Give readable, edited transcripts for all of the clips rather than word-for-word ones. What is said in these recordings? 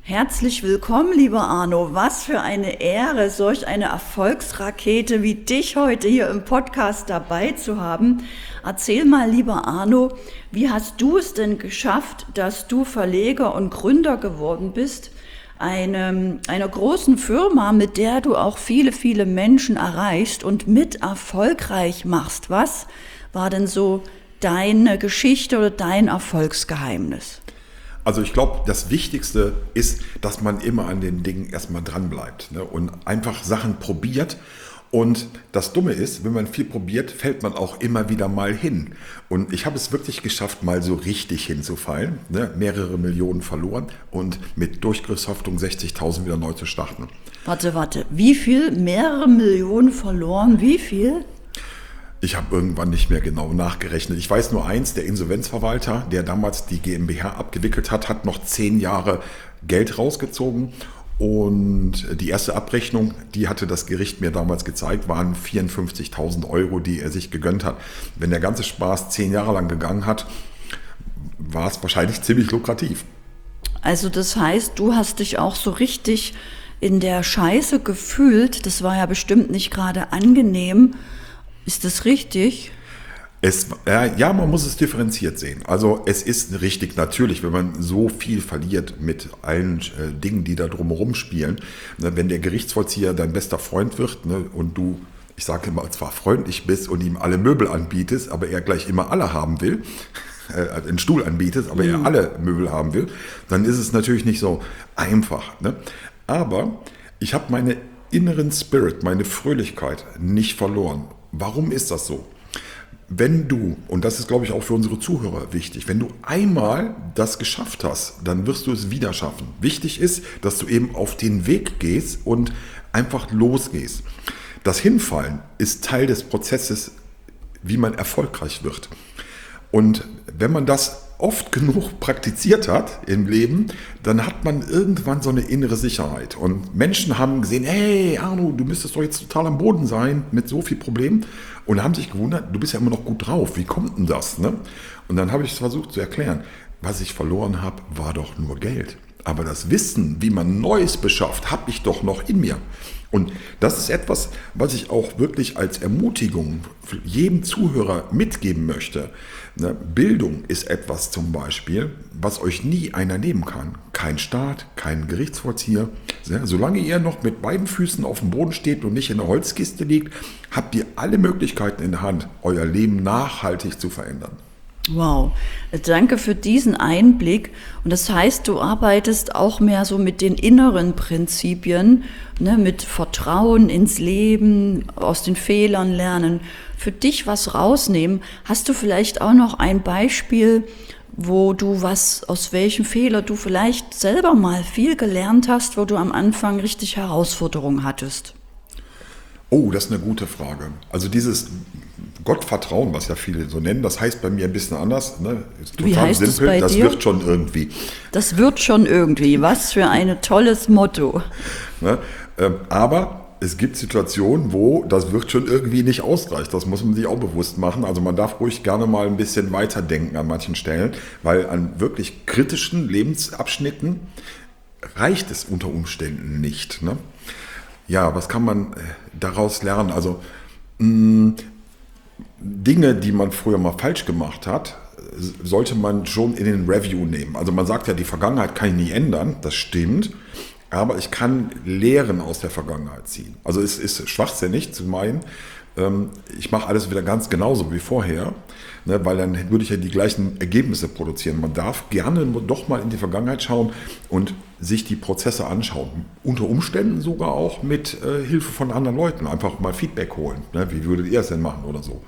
Herzlich willkommen, lieber Arno. Was für eine Ehre, solch eine Erfolgsrakete wie dich heute hier im Podcast dabei zu haben. Erzähl mal, lieber Arno, wie hast du es denn geschafft, dass du Verleger und Gründer geworden bist, einer großen Firma, mit der du auch viele, viele Menschen erreichst und mit erfolgreich machst? Was war denn so deine Geschichte oder dein Erfolgsgeheimnis? Also ich glaube, das Wichtigste ist, dass man immer an den Dingen erstmal dran bleibt, ne? Und einfach Sachen probiert. Und das Dumme ist, wenn man viel probiert, fällt man auch immer wieder mal hin. Und ich habe es wirklich geschafft, mal so richtig hinzufallen, ne? Mehrere Millionen verloren und mit Durchgriffshaftung 60.000 wieder neu zu starten. Warte, wie viel? Mehrere Millionen verloren? Wie viel? Ich habe irgendwann nicht mehr genau nachgerechnet. Ich weiß nur eins, der Insolvenzverwalter, der damals die GmbH abgewickelt hat, hat noch 10 Jahre Geld rausgezogen. Und die erste Abrechnung, die hatte das Gericht mir damals gezeigt, waren 54.000 Euro, die er sich gegönnt hat. Wenn der ganze Spaß 10 Jahre lang gegangen hat, war es wahrscheinlich ziemlich lukrativ. Also das heißt, du hast dich auch so richtig in der Scheiße gefühlt. Das war ja bestimmt nicht gerade angenehm. Ist das richtig? Ja, man muss es differenziert sehen. Also es ist richtig natürlich, wenn man so viel verliert mit allen Dingen, die da drumherum spielen. Ne, wenn der Gerichtsvollzieher dein bester Freund wird, ne, und du, ich sage immer, zwar freundlich bist und ihm alle Möbel anbietest, aber er gleich immer alle haben will, einen Stuhl anbietest, aber er alle Möbel haben will, dann ist es natürlich nicht so einfach. Ne? Aber ich habe meine inneren Spirit, meine Fröhlichkeit nicht verloren. Warum ist das so? Wenn du, und das ist glaube ich auch für unsere Zuhörer wichtig, wenn du einmal das geschafft hast, dann wirst du es wieder schaffen. Wichtig ist, dass du eben auf den Weg gehst und einfach losgehst. Das Hinfallen ist Teil des Prozesses, wie man erfolgreich wird. Und wenn man das oft genug praktiziert hat im Leben, dann hat man irgendwann so eine innere Sicherheit. Und Menschen haben gesehen, hey Arno, du müsstest doch jetzt total am Boden sein mit so viel Problemen. Und haben sich gewundert, du bist ja immer noch gut drauf, wie kommt denn das? Ne? Und dann habe ich es versucht zu erklären, was ich verloren habe, war doch nur Geld. Aber das Wissen, wie man Neues beschafft, habe ich doch noch in mir. Und das ist etwas, was ich auch wirklich als Ermutigung jedem Zuhörer mitgeben möchte. Bildung ist etwas zum Beispiel, was euch nie einer nehmen kann. Kein Staat, kein Gerichtsvollzieher. Solange ihr noch mit beiden Füßen auf dem Boden steht und nicht in der Holzkiste liegt, habt ihr alle Möglichkeiten in der Hand, euer Leben nachhaltig zu verändern. Wow, danke für diesen Einblick. Und das heißt, du arbeitest auch mehr so mit den inneren Prinzipien, ne, mit Vertrauen ins Leben, aus den Fehlern lernen, für dich was rausnehmen. Hast du vielleicht auch noch ein Beispiel, wo du aus welchem Fehler du vielleicht selber mal viel gelernt hast, wo du am Anfang richtig Herausforderungen hattest? Oh, das ist eine gute Frage. Also dieses Gottvertrauen, was ja viele so nennen, das heißt bei mir ein bisschen anders. Ne? Ist total Wie heißt simpel, es bei das dir? wird schon irgendwie. Das wird schon irgendwie. Was für ein tolles Motto. Ne? Aber es gibt Situationen, wo das wird schon irgendwie nicht ausreicht. Das muss man sich auch bewusst machen. Also man darf ruhig gerne mal ein bisschen weiterdenken an manchen Stellen, weil an wirklich kritischen Lebensabschnitten reicht es unter Umständen nicht. Ne? Ja, was kann man daraus lernen? Also Dinge, die man früher mal falsch gemacht hat, sollte man schon in den Review nehmen. Also man sagt ja, die Vergangenheit kann ich nie ändern, das stimmt, aber ich kann Lehren aus der Vergangenheit ziehen. Also es ist schwachsinnig zu meinen, ich mache alles wieder ganz genauso wie vorher, ne, weil dann würde ich ja die gleichen Ergebnisse produzieren. Man darf gerne doch mal in die Vergangenheit schauen und sich die Prozesse anschauen. Unter Umständen sogar auch mit Hilfe von anderen Leuten. Einfach mal Feedback holen. Ne, wie würdet ihr es denn machen oder so?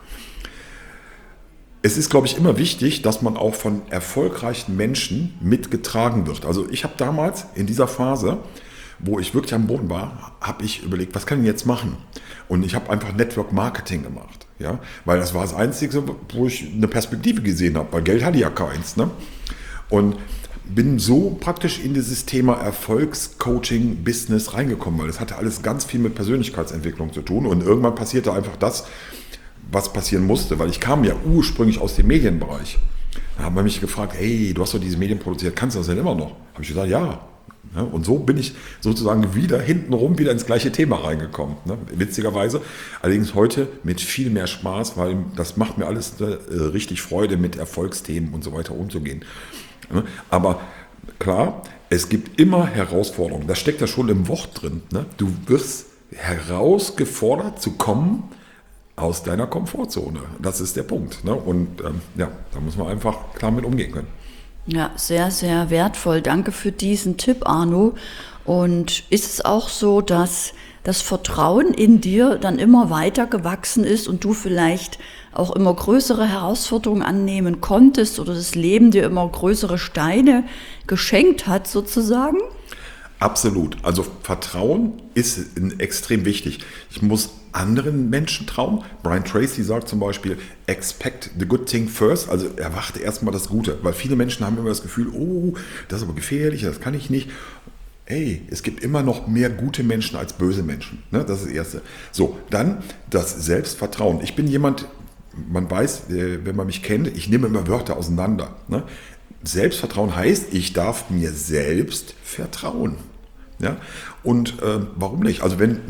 Es ist, glaube ich, immer wichtig, dass man auch von erfolgreichen Menschen mitgetragen wird. Also ich habe damals in dieser Phase, wo ich wirklich am Boden war, habe ich überlegt, was kann ich jetzt machen? Und ich habe einfach Network Marketing gemacht, ja, weil das war das Einzige, wo ich eine Perspektive gesehen habe, weil Geld hatte ja keins, ne? Und bin so praktisch in dieses Thema Erfolgscoaching, Business reingekommen, weil das hatte alles ganz viel mit Persönlichkeitsentwicklung zu tun und irgendwann passierte einfach das, was passieren musste, weil ich kam ja ursprünglich aus dem Medienbereich. Da haben wir mich gefragt, hey, du hast doch diese Medien produziert, kannst du das denn immer noch? Habe ich gesagt, ja, Ja, und so bin ich sozusagen wieder ins gleiche Thema reingekommen. Ne? Witzigerweise. Allerdings heute mit viel mehr Spaß, weil das macht mir alles richtig Freude, mit Erfolgsthemen und so weiter umzugehen. Ne? Aber klar, es gibt immer Herausforderungen. Das steckt ja schon im Wort drin. Ne? Du wirst herausgefordert zu kommen aus deiner Komfortzone. Das ist der Punkt. Ne? Und da muss man einfach klar mit umgehen können. Ja, sehr, sehr wertvoll. Danke für diesen Tipp, Arno. Und ist es auch so, dass das Vertrauen in dir dann immer weiter gewachsen ist und du vielleicht auch immer größere Herausforderungen annehmen konntest oder das Leben dir immer größere Steine geschenkt hat sozusagen? Absolut. Also Vertrauen ist extrem wichtig. Ich muss anderen Menschen trauen. Brian Tracy sagt zum Beispiel, expect the good thing first, also erwarte erstmal das Gute, weil viele Menschen haben immer das Gefühl, oh, das ist aber gefährlich, das kann ich nicht. Hey, es gibt immer noch mehr gute Menschen als böse Menschen. Ne? Das ist das Erste. So, dann das Selbstvertrauen. Ich bin jemand, man weiß, wenn man mich kennt, ich nehme immer Wörter auseinander. Ne? Selbstvertrauen heißt, ich darf mir selbst vertrauen. Ja? Und warum nicht? Also wenn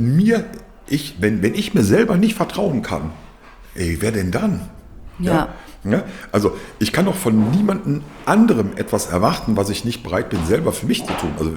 ich mir selber nicht vertrauen kann, wer denn dann? Ja. Ja? Also ich kann doch von niemandem anderem etwas erwarten, was ich nicht bereit bin, selber für mich zu tun. Also,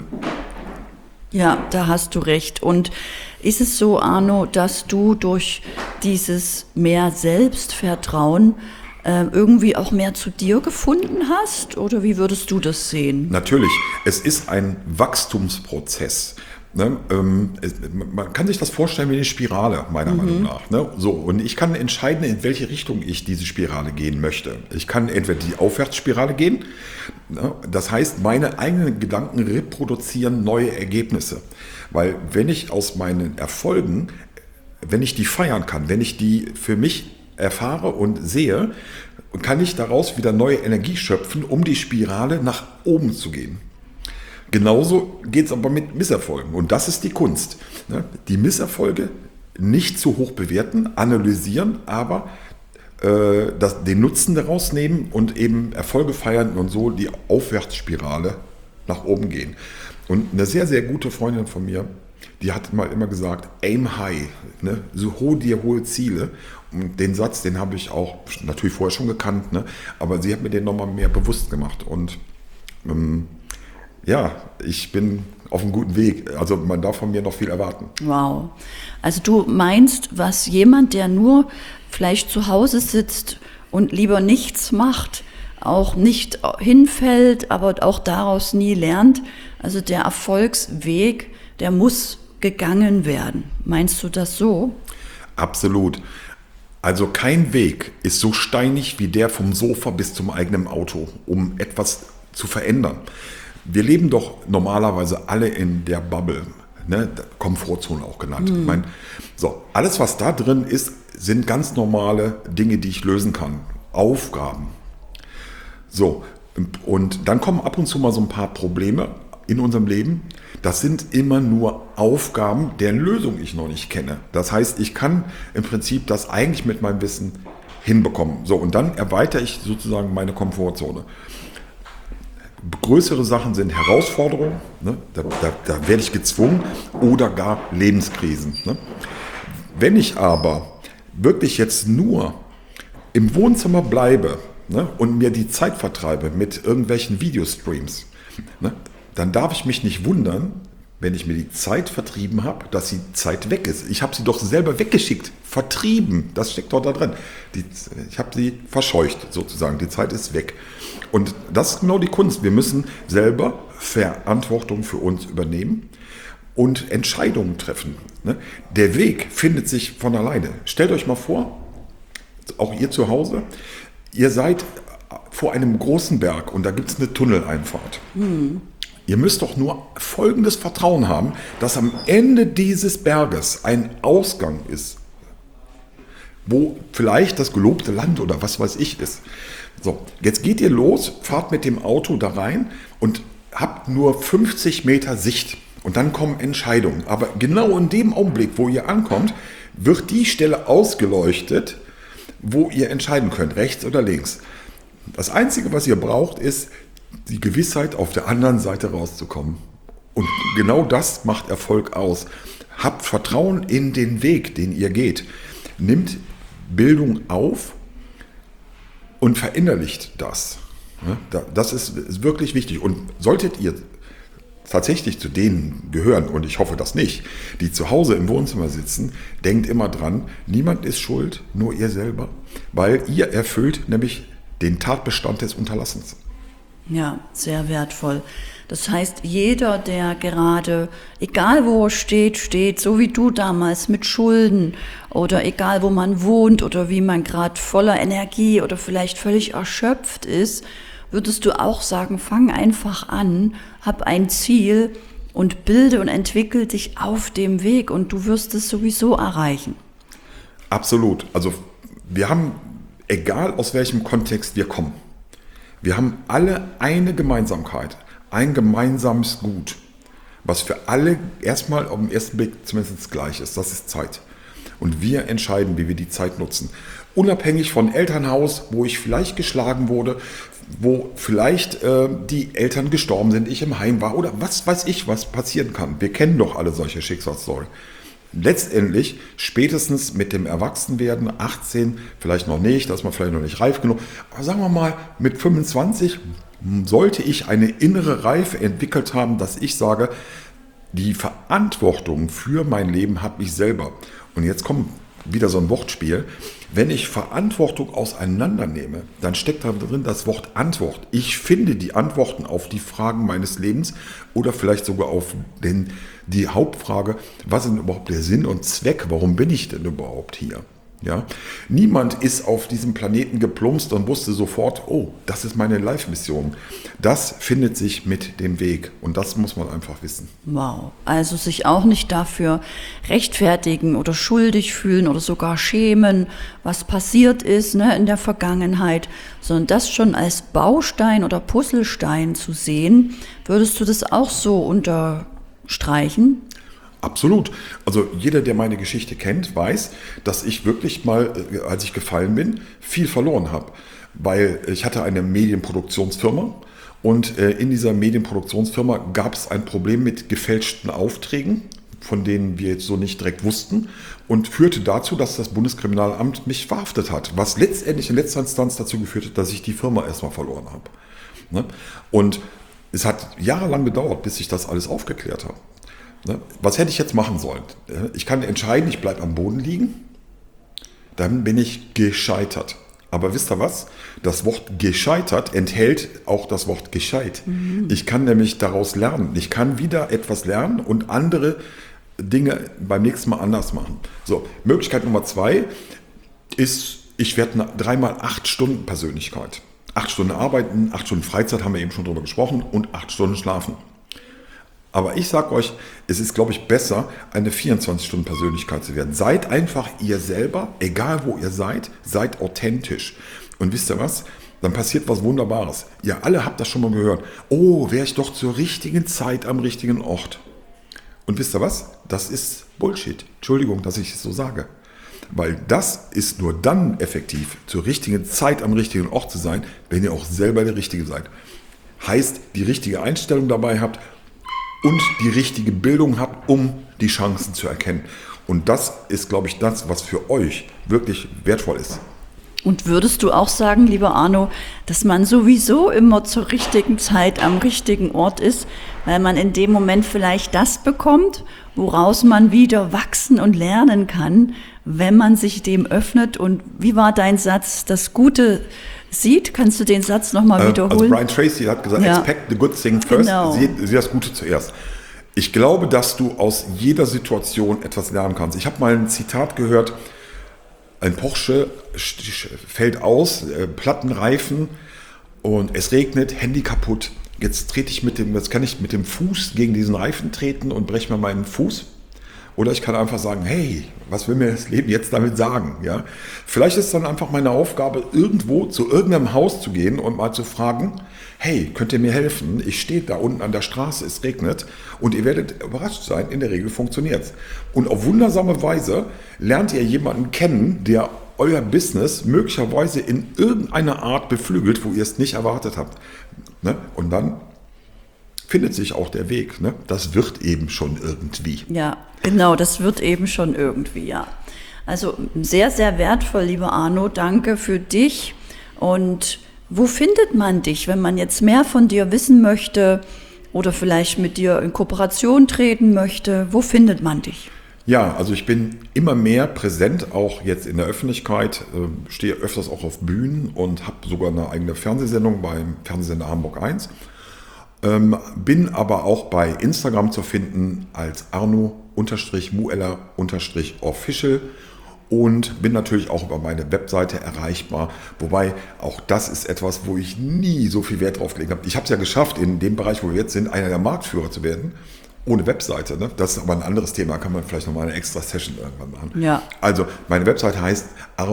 ja, da hast du recht. Und ist es so, Arno, dass du durch dieses mehr Selbstvertrauen irgendwie auch mehr zu dir gefunden hast? Oder wie würdest du das sehen? Natürlich, es ist ein Wachstumsprozess. Ne? Man kann sich das vorstellen wie eine Spirale, meiner Meinung nach. Ne? So, und ich kann entscheiden, in welche Richtung ich diese Spirale gehen möchte. Ich kann entweder die Aufwärtsspirale gehen, ne? Das heißt, meine eigenen Gedanken reproduzieren neue Ergebnisse. Weil wenn ich aus meinen Erfolgen, wenn ich die feiern kann, wenn ich die für mich erfahre und sehe, kann ich daraus wieder neue Energie schöpfen, um die Spirale nach oben zu gehen. Genauso geht es aber mit Misserfolgen. Und das ist die Kunst. Die Misserfolge nicht zu hoch bewerten, analysieren, aber den Nutzen daraus nehmen und eben Erfolge feiern und so die Aufwärtsspirale nach oben gehen. Und eine sehr, sehr gute Freundin von mir, die hat mal immer gesagt, aim high, ne? So hohe Ziele. Und den Satz, den habe ich auch natürlich vorher schon gekannt, ne? Aber sie hat mir den nochmal mehr bewusst gemacht. Und ich bin auf einem guten Weg. Also man darf von mir noch viel erwarten. Wow. Also du meinst, was jemand, der nur vielleicht zu Hause sitzt und lieber nichts macht, auch nicht hinfällt, aber auch daraus nie lernt, also der Erfolgsweg, der muss gegangen werden. Meinst du das so? Absolut. Also kein Weg ist so steinig wie der vom Sofa bis zum eigenen Auto, um etwas zu verändern. Wir leben doch normalerweise alle in der Bubble, ne? Komfortzone auch genannt. Ich meine, alles, was da drin ist, sind ganz normale Dinge, die ich lösen kann. Aufgaben. So, und dann kommen ab und zu mal so ein paar Probleme in unserem Leben. Das sind immer nur Aufgaben, deren Lösung ich noch nicht kenne. Das heißt, ich kann im Prinzip das eigentlich mit meinem Wissen hinbekommen. So, und dann erweitere ich sozusagen meine Komfortzone. Größere Sachen sind Herausforderungen, ne? Da werde ich gezwungen, oder gar Lebenskrisen. Ne? Wenn ich aber wirklich jetzt nur im Wohnzimmer bleibe, ne, und mir die Zeit vertreibe mit irgendwelchen Videostreams, ne, dann darf ich mich nicht wundern, wenn ich mir die Zeit vertrieben habe, dass die Zeit weg ist. Ich habe sie doch selber weggeschickt, vertrieben, das steckt dort da drin. Ich habe sie verscheucht sozusagen, die Zeit ist weg. Und das ist genau die Kunst. Wir müssen selber Verantwortung für uns übernehmen und Entscheidungen treffen. Ne? Der Weg findet sich von alleine. Stellt euch mal vor, auch ihr zu Hause, ihr seid vor einem großen Berg und da gibt es eine Tunneleinfahrt. Ihr müsst doch nur folgendes Vertrauen haben, dass am Ende dieses Berges ein Ausgang ist, wo vielleicht das gelobte Land oder was weiß ich ist. So, jetzt geht ihr los, fahrt mit dem Auto da rein und habt nur 50 Meter Sicht. Und dann kommen Entscheidungen. Aber genau in dem Augenblick, wo ihr ankommt, wird die Stelle ausgeleuchtet, wo ihr entscheiden könnt, rechts oder links. Das Einzige, was ihr braucht, ist die Gewissheit, auf der anderen Seite rauszukommen. Und genau das macht Erfolg aus. Habt Vertrauen in den Weg, den ihr geht. Nimmt Bildung auf und verinnerlicht das. Das ist wirklich wichtig. Und solltet ihr tatsächlich zu denen gehören, und ich hoffe das nicht, die zu Hause im Wohnzimmer sitzen, denkt immer dran, niemand ist schuld, nur ihr selber, weil ihr erfüllt nämlich den Tatbestand des Unterlassens. Ja, sehr wertvoll. Das heißt, jeder, der gerade, egal wo er steht, so wie du damals mit Schulden oder egal wo man wohnt oder wie man gerade voller Energie oder vielleicht völlig erschöpft ist, würdest du auch sagen, fang einfach an, hab ein Ziel und bilde und entwickel dich auf dem Weg und du wirst es sowieso erreichen. Absolut. Also wir haben, egal aus welchem Kontext wir kommen, wir haben alle eine Gemeinsamkeit, ein gemeinsames Gut, was für alle erstmal auf den ersten Blick zumindest gleich ist. Das ist Zeit. Und wir entscheiden, wie wir die Zeit nutzen. Unabhängig von Elternhaus, wo ich vielleicht geschlagen wurde, wo vielleicht die Eltern gestorben sind, ich im Heim war oder was weiß ich, was passieren kann. Wir kennen doch alle solche Schicksalsstory. Letztendlich, spätestens mit dem Erwachsenwerden, 18, vielleicht noch nicht, da ist man vielleicht noch nicht reif genug, aber sagen wir mal, mit 25 sollte ich eine innere Reife entwickelt haben, dass ich sage, die Verantwortung für mein Leben habe ich selber. Und jetzt kommt wieder so ein Wortspiel. Wenn ich Verantwortung auseinandernehme, dann steckt da drin das Wort Antwort. Ich finde die Antworten auf die Fragen meines Lebens oder vielleicht sogar auf die Hauptfrage, was ist denn überhaupt der Sinn und Zweck? Warum bin ich denn überhaupt hier? Ja? Niemand ist auf diesem Planeten geplumpst und wusste sofort, oh, das ist meine Life-Mission. Das findet sich mit dem Weg und das muss man einfach wissen. Wow, also sich auch nicht dafür rechtfertigen oder schuldig fühlen oder sogar schämen, was passiert ist, ne, in der Vergangenheit, sondern das schon als Baustein oder Puzzlestein zu sehen. Würdest du das auch so unterstreichen? Absolut. Also jeder, der meine Geschichte kennt, weiß, dass ich wirklich mal, als ich gefallen bin, viel verloren habe. Weil ich hatte eine Medienproduktionsfirma und in dieser Medienproduktionsfirma gab es ein Problem mit gefälschten Aufträgen, von denen wir jetzt so nicht direkt wussten, und führte dazu, dass das Bundeskriminalamt mich verhaftet hat, was letztendlich in letzter Instanz dazu geführt hat, dass ich die Firma erstmal verloren habe. Und es hat jahrelang gedauert, bis ich das alles aufgeklärt habe. Was hätte ich jetzt machen sollen? Ich kann entscheiden, ich bleibe am Boden liegen, dann bin ich gescheitert. Aber wisst ihr was? Das Wort gescheitert enthält auch das Wort gescheit. Ich kann nämlich daraus lernen. Ich kann wieder etwas lernen und andere Dinge beim nächsten Mal anders machen. So, Möglichkeit Nummer 2 ist, ich werde 3x 8 Stunden Persönlichkeit. 8 Stunden arbeiten, 8 Stunden Freizeit, haben wir eben schon drüber gesprochen, und 8 Stunden schlafen. Aber ich sage euch, es ist, glaube ich, besser, eine 24-Stunden-Persönlichkeit zu werden. Seid einfach ihr selber, egal wo ihr seid authentisch. Und wisst ihr was? Dann passiert was Wunderbares. Ihr alle habt das schon mal gehört. Oh, wäre ich doch zur richtigen Zeit am richtigen Ort. Und wisst ihr was? Das ist Bullshit. Entschuldigung, dass ich es so sage. Weil das ist nur dann effektiv, zur richtigen Zeit am richtigen Ort zu sein, wenn ihr auch selber der Richtige seid. Heißt, die richtige Einstellung dabei habt und die richtige Bildung habt, um die Chancen zu erkennen. Und das ist, glaube ich, das, was für euch wirklich wertvoll ist. Und würdest du auch sagen, lieber Arno, dass man sowieso immer zur richtigen Zeit am richtigen Ort ist, weil man in dem Moment vielleicht das bekommt, woraus man wieder wachsen und lernen kann, wenn man sich dem öffnet? Und wie war dein Satz, das Gute sieht? Kannst du den Satz nochmal wiederholen? Also Brian Tracy hat gesagt, expect the good thing first, genau. sieh das Gute zuerst. Ich glaube, dass du aus jeder Situation etwas lernen kannst. Ich habe mal ein Zitat gehört, ein Porsche fällt aus, Plattenreifen und es regnet, Handy kaputt. Jetzt kann ich mit dem Fuß gegen diesen Reifen treten und breche mir meinen Fuß. Oder ich kann einfach sagen, hey, was will mir das Leben jetzt damit sagen? Ja? Vielleicht ist dann einfach meine Aufgabe, irgendwo zu irgendeinem Haus zu gehen und mal zu fragen, hey, könnt ihr mir helfen? Ich stehe da unten an der Straße, es regnet, und ihr werdet überrascht sein, in der Regel funktioniert es. Und auf wundersame Weise lernt ihr jemanden kennen, der euer Business möglicherweise in irgendeiner Art beflügelt, wo ihr es nicht erwartet habt. Und dann findet sich auch der Weg. Ne? Das wird eben schon irgendwie. Ja, genau, das wird eben schon irgendwie, ja. Also sehr, sehr wertvoll, lieber Arno. Danke für dich. Und wo findet man dich, wenn man jetzt mehr von dir wissen möchte oder vielleicht mit dir in Kooperation treten möchte? Wo findet man dich? Ja, also ich bin immer mehr präsent, auch jetzt in der Öffentlichkeit, stehe öfters auch auf Bühnen und habe sogar eine eigene Fernsehsendung beim Fernsehsender Hamburg 1. Bin aber auch bei Instagram zu finden als Arno_Mueller_Official und bin natürlich auch über meine Webseite erreichbar. Wobei auch das ist etwas, wo ich nie so viel Wert drauf gelegt habe. Ich habe es ja geschafft, in dem Bereich, wo wir jetzt sind, einer der Marktführer zu werden. Ohne Webseite. Ne? Das ist aber ein anderes Thema, kann man vielleicht nochmal eine extra Session irgendwann machen. Ja. Also meine Webseite heißt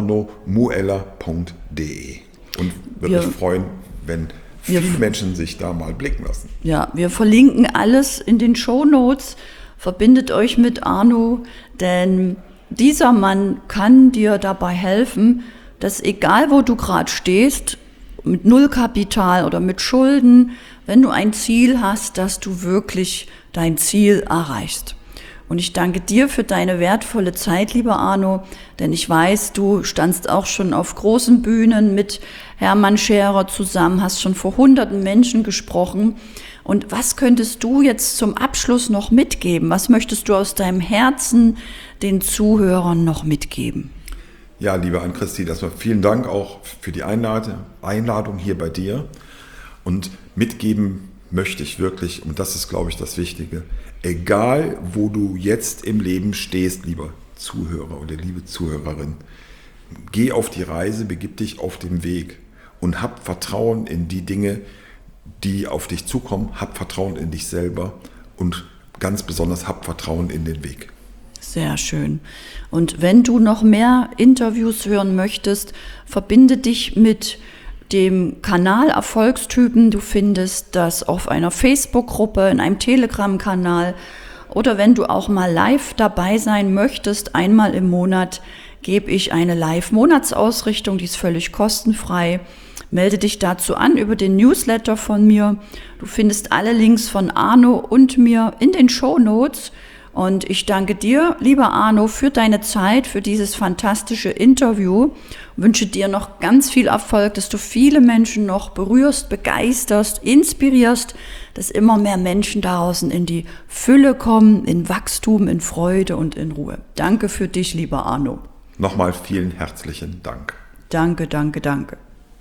arnomueller.de und würde mich freuen, wenn viele Menschen sich da mal blicken lassen. Ja, wir verlinken alles in den Shownotes. Verbindet euch mit Arno, denn dieser Mann kann dir dabei helfen, dass egal wo du gerade stehst, mit Nullkapital oder mit Schulden, wenn du ein Ziel hast, dass du wirklich dein Ziel erreichst. Und ich danke dir für deine wertvolle Zeit, lieber Arno, denn ich weiß, du standst auch schon auf großen Bühnen mit Hermann Scherer zusammen, hast schon vor hunderten Menschen gesprochen. Und was könntest du jetzt zum Abschluss noch mitgeben? Was möchtest du aus deinem Herzen den Zuhörern noch mitgeben? Ja, liebe Ann-Christine, erstmal vielen Dank auch für die Einladung hier bei dir. Und mitgeben möchte ich wirklich, und das ist, glaube ich, das Wichtige, egal wo du jetzt im Leben stehst, lieber Zuhörer oder liebe Zuhörerin, geh auf die Reise, begib dich auf den Weg und hab Vertrauen in die Dinge, die auf dich zukommen, hab Vertrauen in dich selber und ganz besonders hab Vertrauen in den Weg. Sehr schön. Und wenn du noch mehr Interviews hören möchtest, verbinde dich mit dem Kanal Erfolgstypen. Du findest das auf einer Facebook-Gruppe, in einem Telegram-Kanal oder wenn du auch mal live dabei sein möchtest, einmal im Monat gebe ich eine Live-Monatsausrichtung, die ist völlig kostenfrei. Melde dich dazu an über den Newsletter von mir. Du findest alle Links von Arno und mir in den Shownotes. Und ich danke dir, lieber Arno, für deine Zeit, für dieses fantastische Interview. Wünsche dir noch ganz viel Erfolg, dass du viele Menschen noch berührst, begeisterst, inspirierst, dass immer mehr Menschen draußen in die Fülle kommen, in Wachstum, in Freude und in Ruhe. Danke für dich, lieber Arno. Nochmal vielen herzlichen Dank. Danke, danke, danke.